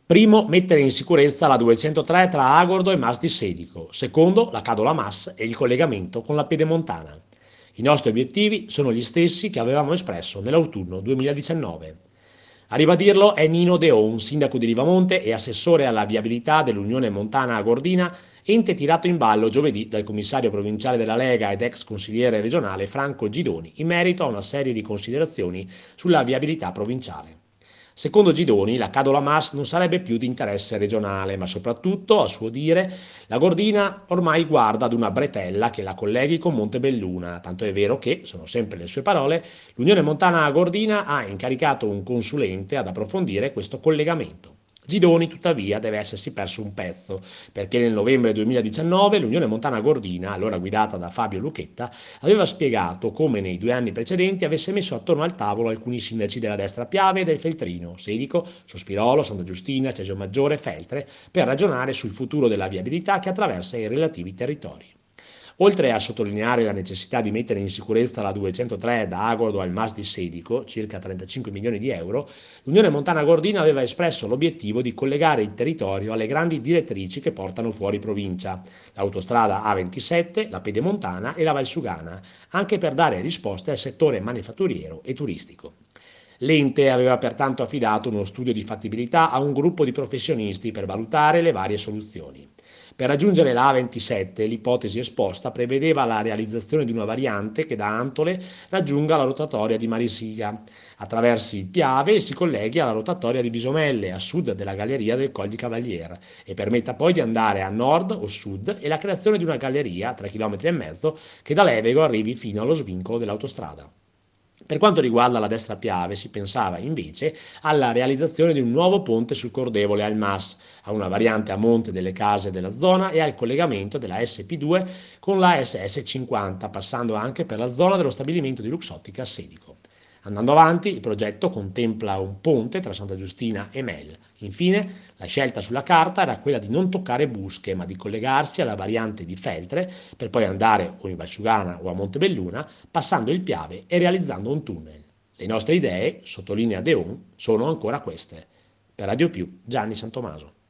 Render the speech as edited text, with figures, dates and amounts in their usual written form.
Primo, mettere in sicurezza la 203 tra Agordo e Mas di Sedico. Secondo, la Cadola Mas e il collegamento con la Pedemontana. I nostri obiettivi sono gli stessi che avevamo espresso nell'autunno 2019. A ribadirlo è Nino Deon, sindaco di Rivamonte e assessore alla viabilità dell'Unione Montana Agordina, ente tirato in ballo giovedì dal commissario provinciale della Lega ed ex consigliere regionale Franco Gidoni in merito a una serie di considerazioni sulla viabilità provinciale. Secondo Gidoni, la Cadola Mas non sarebbe più di interesse regionale, ma soprattutto, a suo dire, la Gordina ormai guarda ad una bretella che la colleghi con Montebelluna, tanto è vero che, sono sempre le sue parole, l'Unione Montana Gordina ha incaricato un consulente ad approfondire questo collegamento. Gidoni, tuttavia, deve essersi perso un pezzo, perché nel novembre 2019 l'Unione Montana Gordina, allora guidata da Fabio Lucchetta, aveva spiegato come nei 2 anni precedenti avesse messo attorno al tavolo alcuni sindaci della destra Piave e del Feltrino, Sedico, Sospirolo, Santa Giustina, Cesio Maggiore, Feltre, per ragionare sul futuro della viabilità che attraversa i relativi territori. Oltre a sottolineare la necessità di mettere in sicurezza la 203 da Agordo al Mas di Sedico, circa 35 milioni di euro, l'Unione Montana Gordina aveva espresso l'obiettivo di collegare il territorio alle grandi direttrici che portano fuori provincia, l'autostrada A27, la Pedemontana e la Valsugana, anche per dare risposte al settore manifatturiero e turistico. L'ente aveva pertanto affidato uno studio di fattibilità a un gruppo di professionisti per valutare le varie soluzioni. Per raggiungere la A27 l'ipotesi esposta prevedeva la realizzazione di una variante che da Antole raggiunga la rotatoria di Marisiga, attraversi il Piave e si colleghi alla rotatoria di Bisomelle, a sud della galleria del Col di Cavalier, e permetta poi di andare a nord o sud e la creazione di una galleria, 3,5 km, che da Levego arrivi fino allo svincolo dell'autostrada. Per quanto riguarda la destra Piave, si pensava invece alla realizzazione di un nuovo ponte sul Cordevole al Mas, a una variante a monte delle case della zona e al collegamento della SP2 con la SS50, passando anche per la zona dello stabilimento di Luxottica a Sedico. Andando avanti, il progetto contempla un ponte tra Santa Giustina e Mel. Infine, la scelta sulla carta era quella di non toccare Busche, ma di collegarsi alla variante di Feltre per poi andare o in Valsugana o a Montebelluna, passando il Piave e realizzando un tunnel. Le nostre idee, sottolinea Deon, sono ancora queste. Per Radio Più, Gianni Santomaso.